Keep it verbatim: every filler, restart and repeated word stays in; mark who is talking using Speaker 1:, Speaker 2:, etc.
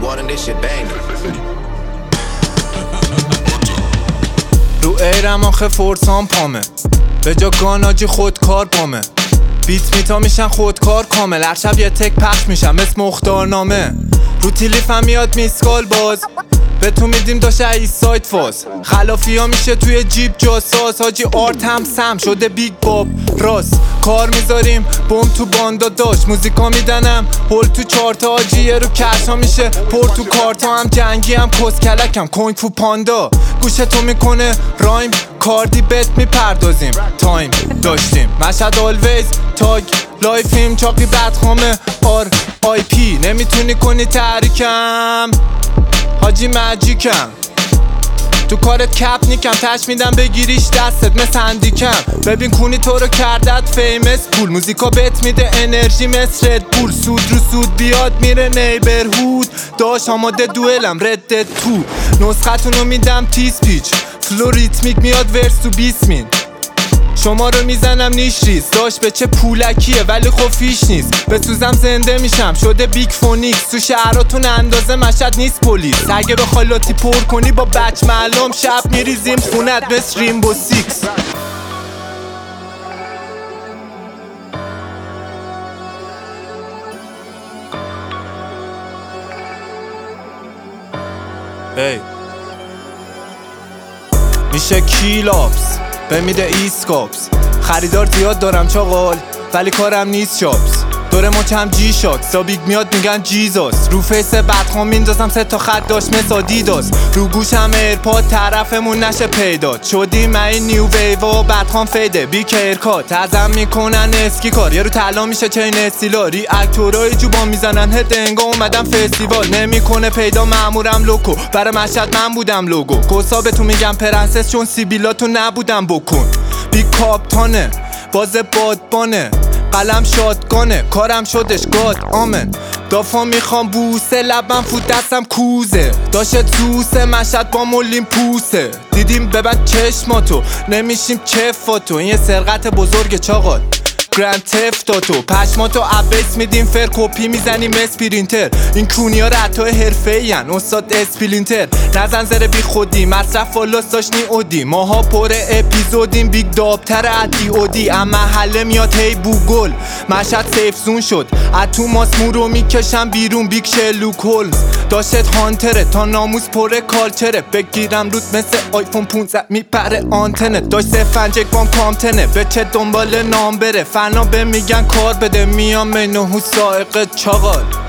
Speaker 1: water and this shit banging.
Speaker 2: رو ایرم آخه فرسان پامه، به جا گاناجی خودکار پامه. بیت میتا میشن خودکار کامل، هر شب یه تک پخش میشم مثل مختارنامه. رو تیلیفم میاد میسکال باز، به تو میدیم داشته ای سایت فاز. خلافی ها میشه توی جیب جاساس، حاجی آرت هم سم شده بیگ باب راست. کار میذاریم بوم تو باندا داشت، موزیکا میدنم هول تو چارتا، حاجی یه رو کشا میشه پر تو کارتا. هم جنگی هم کس کلکم کنگ فو پاندا، گوشه تو میکنه رایم کاردی بت میپردازیم. تایم داشتیم مشهد آلویز تاگ لایفیم چاقی بدخامه آر آی پی. نمیتونی کنی تحریکم حاجی مجیکم، تو کارت کپ نیکم تش میدم بگیریش دستت مثل هندیکم. ببین کونی تو رو کردت فیمس پول، موزیکا بت میده انرژی مثل ردبول. سود رو سود بیاد میره نیبرهود، داش آماده دوئلم ردت تو. نسختونو میدم تیز پیچ فلو ریتمیک میاد ورس تو بیست مین. شما رو میزنم نیش ریز، داشت به چه پولکیه ولی خب فیش نیست. به سوزم زنده میشم شده بیگ فونیکس، تو شهراتون اندازه مشهد نیست پلیس. اگه بخوای لاتی پر کنی با بچ معلوم، شب میریزیم خونت مثل ریمبو سیکس. hey. میشه کیلاپس به میده ایسکاپس، خریدار زیاد دارم چاقال ولی کارم نیست شاپس. دوره ما کم جی شاکس تا بیگ میاد میگن جیزاس. رو فیس بدخوام میندازم سه تا خط داشت مثل آدیداس. رو گوشم ایرپاد طرفمون نشه پیدا شدیم این نیو ویوا بدخوام فیده بی کیرکات. ازم میکنن اسکی کار یه رو طلا میشه چین استیلا. ریاکتورای جوبان میزنن هد انگا اومدم فستیوال. نمیکنه پیدا مامورم لوکو برای مشهد من بودم لوگو. کوسا به تو میگم پرنسس چون سیبیلاتو نبودم بکن. بی کاپتانه باز بادبانه قلم شادگانه کارم شدش گاد آمن. دافا میخوام بوسه لبم فود دستم کوزه. داشت زوسه مشهد با مولیم پوسه. دیدیم ببند چشماتو نمیشیم چفاتو. این یه سرقت بزرگ چاقال گرند تفتاتو. پشماتو عبیس میدیم فر کپی میزنیم اسپرینتر. این کونیا رتای حرفه‌ای ان استاد اسپلینتر. نزن زره بی خودی مصرف والاس داشت نی اودی. ماها پر اپیزودیم بیگ دابتر عدی اودی. اما محله میاد هی بوگل مشهد سیف زون شد. اتو ماسمو رو میکشم بیرون بیگ شلوک هولمز. داشت هانتره تا ناموس پر کالچره. بگیرم روت مثل آیفون پونزده میپره آنتنه. داشت سفنجک بام کامتنه به چه دنبال نام بره. فنا به میگن کار بده میام منو سائق چاقال.